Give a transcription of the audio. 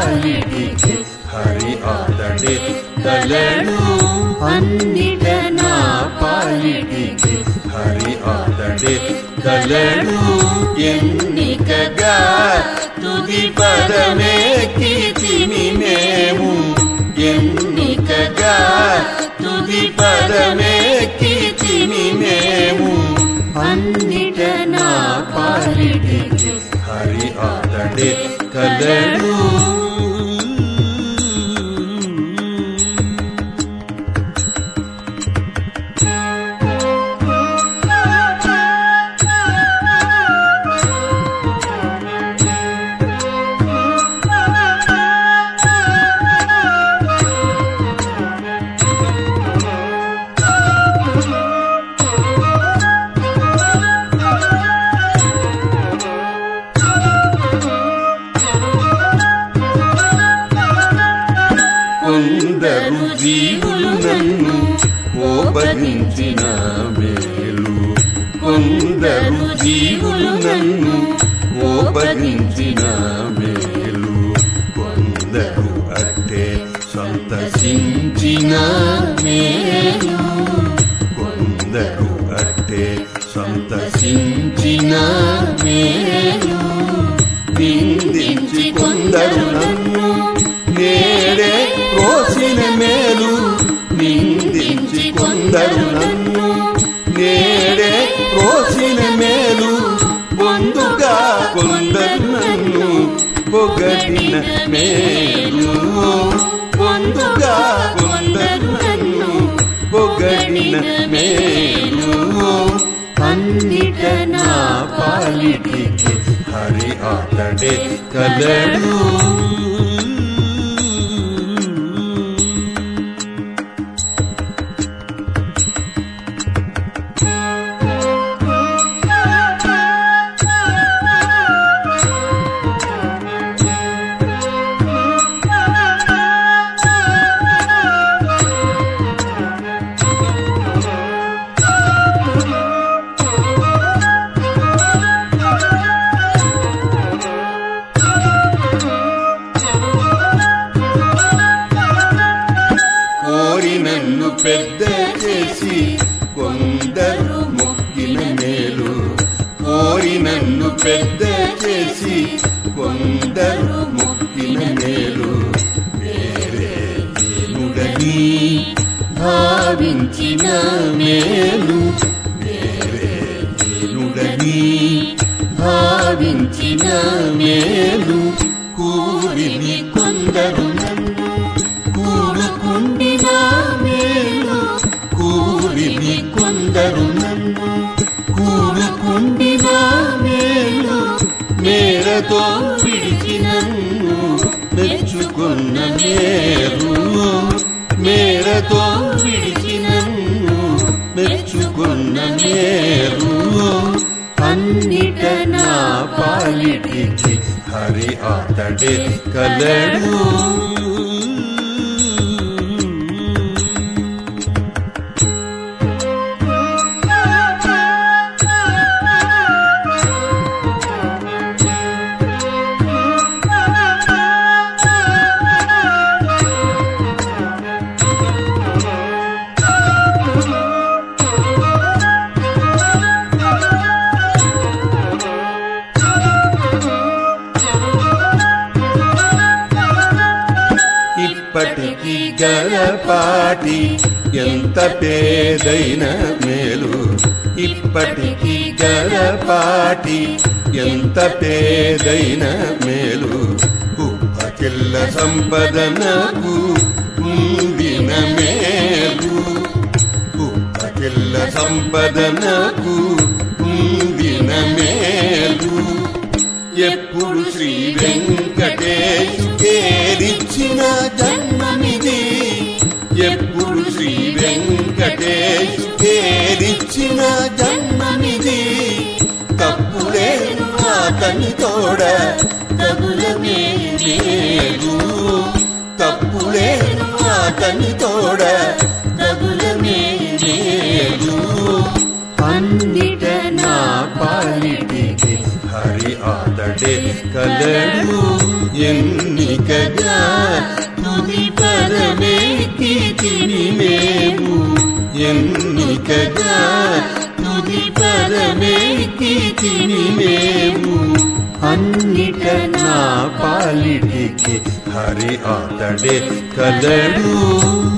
పాలిటికి హరి ఆతడే కలడు అన్నిట నా పాలిటికి హరి ఆతడే కలడు ఎన్నికగా తుది పదమెక్కితిమి మేము ఎన్నికగా తుది పదమెక్కితిమి మేము అన్నిట నా పాలిటికి హరి ఆతడే కలడు కొందరు జీవులు నన్ను కోపగించిన మేలు కొందరు జీవులు నన్ను కోపగించిన మేలు కొందరు అట్టే సంతసించిన మేలు కొందరు అట్టే సంతసించిన మేలు నిందించి కొందరు నన్ను నేడే కోసిన మేలు నిందించి కొందరు నన్ను నేడే కోసిన మేలు పొందుగా కొందరు నన్ను పొగడిన మేలు పొందుగా కొందరు నన్ను పొగడిన మేలు అన్నిట నా పాలిటికి హరి ఆతడే కలడు నన్ను పెద్ద చేసి కొందరు మొక్కిన మేలు కోరి నన్ను పెద్ద చేసి కొందరు మొక్కిన మేలు వేరే ఏనుడని భావించిన మేలు వేరే ఏనుడని భావించిన మేలు కూరిని కొందరు నన్ను కూడుకుండిన మేలు కూరిని కొందరు నన్ను కూడుకుండిన మేలు మేరతో విడిచి నన్ను మెచ్చుకున్న మేలు మేరతో విడిచి నన్ను మెచ్చుకున్న మేలు అన్నిట నా పాలిటికి హరి ఆతడే కలడు ఇప్పటికి గలపాటి ఎంత పేదైన మేలు ఇప్పటికి గలపాటి ఎంత పేదైన మేలు ఉప్పకిల్ల సంపదనకు ఉండిన మేలు ఉప్పకిల్ల సంపదనకు ఉండిన మేలు ఎప్పుడు శ్రీ వెంకటేశుకేరిచ్చిన జన్మమిది ఎప్పుడు శ్రీ వెంకటేశుకేరిచ్చిన జన్మమిది తప్పులేను అతని తోడ తగుల మేలు తప్పులేను అతని తోడ తగుల మేలు అన్నిట నా పాలిటికి హరి ఆతడే కలడు ఎన్నికగా తుది పరమెక్కితిమి మేము ఎన్నికగా తుది పరమెక్కితిమి మేము అన్నిట నా పాలిటికి హరి అతడే కలడు